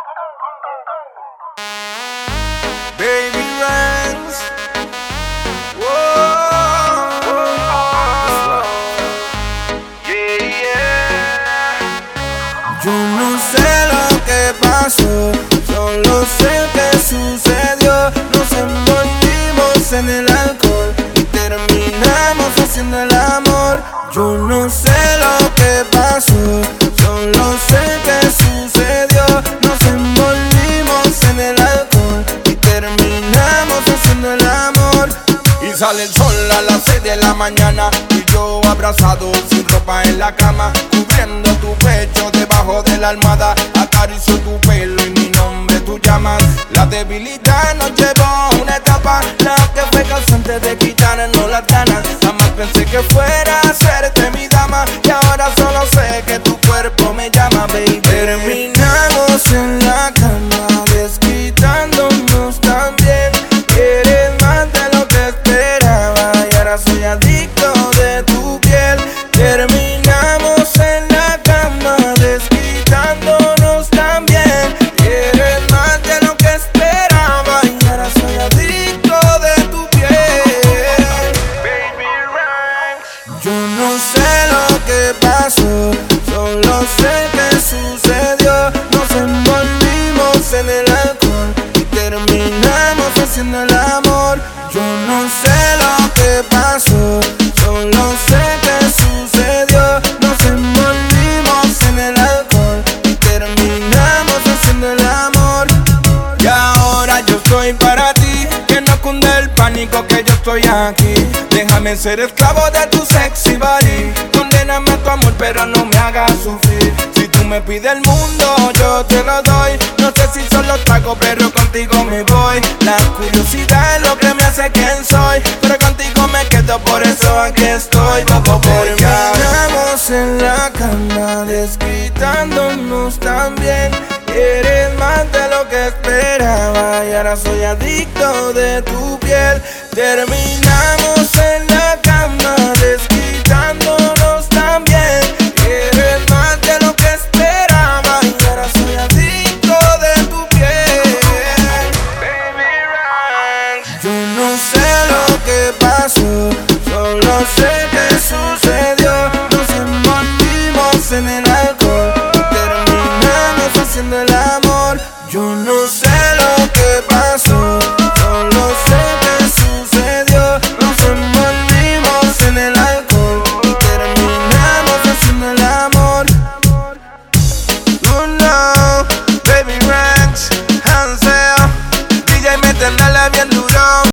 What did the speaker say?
Baby Ranks. Whoa. Yeah, yeah. Yo no sé lo que pasó, solo sé que sucedió. Nos envolvimos en el alcohol y terminamos haciendo el amor. Yo no sé lo que pasó, solo sé que sucedió. Nos envolvimos en el alcohol y terminamos haciendo el amor. Y sale el sol a las 6 de la mañana y yo abrazado sin ropa en la cama, cubriendo tu pecho debajo de la almohada. Acaricio tu pelo y mi nombre tú llamas. La debilidad nos llevó a una etapa, la que fue causante de quitarnos las ganas. Jamás pensé que fuera a serte mi dama, y ahora solo sé que tu cuerpo me llama, baby. Terminamos en la cama, desquitándonos también. Eres más de lo que esperaba y ahora soy adicto de tu piel. Terminamos en la cama, desquitándonos también. Eres más de lo que esperaba y ahora soy adicto de tu piel. Baby Ranks. Yo no sé lo que pasó, solo sé que sucedió. Nos envolvimos en el alcohol y terminamos haciendo el amor. Yo no sé lo que pasó, solo sé que sucedió. Nos envolvimos en el alcohol y terminamos haciendo el amor. Y ahora yo estoy para ti, que no cunde el pánico, que yo estoy aquí. Déjame ser esclavo de tu sexy body. Condéname a tu amor pero no me hagas sufrir. Si tú me pides el mundo yo te lo doy. No sé si solo trago pero contigo me voy. La curiosidad es lo que me hace quien soy, pero contigo me quedo, por eso aquí estoy. Terminamos en la cama, desquitándonos también. Eres más de lo que esperaba y ahora soy adicto de tu piel. Terminamos en la cama, desquitándonos también. Eres más de lo que esperaba y ahora soy adicto de tu piel. Baby Ranks. Yo no sé lo que pasó, solo sé que sucedió. Nos envolvimos en el alcohol y terminamos haciendo el amor. Yo no sé lo que pasó, solo sé que sucedió. Nos envolvimos en el alcohol y terminamos haciendo el amor. You know, Baby Ranks, Hansel, DJ, métele bien duro.